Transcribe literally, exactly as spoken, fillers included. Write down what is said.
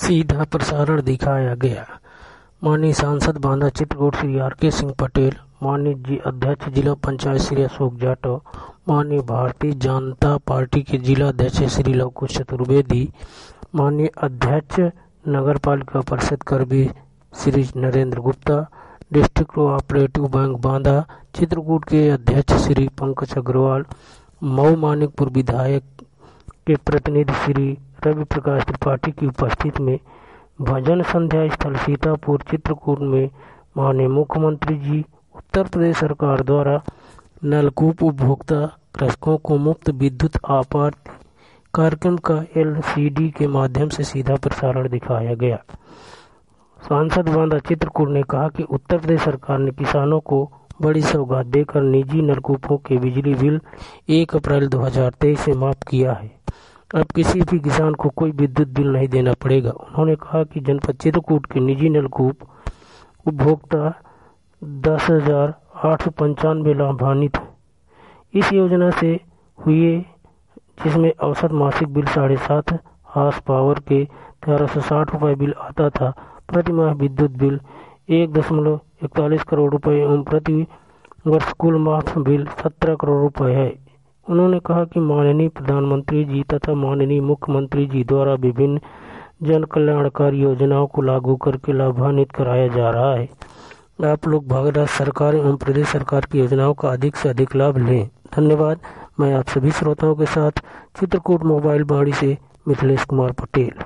सीधा प्रसारण दिखाया गया। माननीय सांसद बांदा चित्रकूट श्री आर के सिंह पटेल, माननीय जी अध्यक्ष जिला पंचायत श्री अशोक जाटव, माननीय भारतीय जनता पार्टी के जिला अध्यक्ष श्री लवकुश चतुर्वेदी, माननीय अध्यक्ष नगर पालिका परिषद Karvi Shri Narendra Gupta, district cooperative bank Banda Chitrakoot के अध्यक्ष श्री पंकज अग्रवाल, मऊ मानिकपुर विधायक के प्रतिनिधि श्री रवि प्रकाश त्रिपाठी की उपस्थिति में भजन संध्या स्थल सीतापुर चित्रकूट में माननीय मुख्यमंत्री जी उत्तर प्रदेश सरकार द्वारा नलकूप उपभोक्ता कृषकों को मुफ्त विद्युत आपूर्ति कार्यक्रम का एल सी डी के माध्यम से सीधा प्रसारण दिखाया गया। सांसद बांदा चित्रकूट ने कहा कि उत्तर प्रदेश सरकार ने किसानों को बड़ी सौगात देकर निजी नलकूपों के बिजली बिल एक अप्रैल दो हज़ार तेईस से माफ किया है। अब किसी भी किसान को कोई विद्युत बिल नहीं देना पड़ेगा। उन्होंने कहा कि जनपद चित्रकूट के निजी नलकूप उपभोक्ता दस हजार आठ सौ पंचानवे लाभान्वित हैं। इस योजना से हुए जिसमें औसत मासिक बिल साढ़े सात हार्स पावर के तेरह सौ साठ रुपये बिल आता था। प्रति माह विद्युत बिल एक दशमलव इकतालीस करोड़ रुपए एवं प्रति वर्ष कुल माफ बिल सत्रह करोड़ रुपए है। उन्होंने कहा कि माननीय प्रधानमंत्री जी तथा माननीय मुख्यमंत्री जी द्वारा विभिन्न जन कल्याणकारी योजनाओं को लागू करके लाभान्वित कराया जा रहा है। आप लोग भारत सरकार एवं प्रदेश सरकार की योजनाओं का अधिक से अधिक लाभ लें। धन्यवाद। मैं आप सभी श्रोताओं के साथ चित्रकूट मोबाइल बाड़ी से मिथिलेश कुमार पटेल।